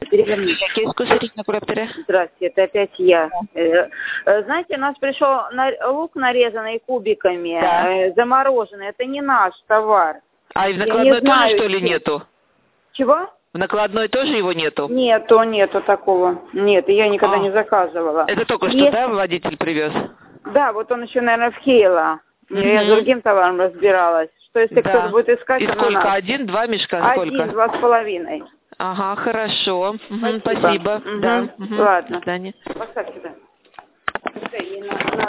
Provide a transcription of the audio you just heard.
Переверни. Кискусарик на кураптере. Здравствуйте, это опять я. Знаете, у нас пришел лук нарезанный кубиками, Да. замороженный. Это не наш товар. А и в Я накладной не знаю, тоже, что ли, чем. нету? Чего? В накладной тоже его нету? Нету такого. Нет, я никогда не заказывала. Это только что, Есть... да, водитель привез? Да, вот он еще, наверное, в Хейла. Я с другим товаром разбиралась. Что если кто-то будет искать, И то сколько? на нас. 1-2 мешка? Сколько? 1, 2,5. Ага, хорошо. Спасибо. Спасибо. Да. Ладно. До свидания. Поставь сюда.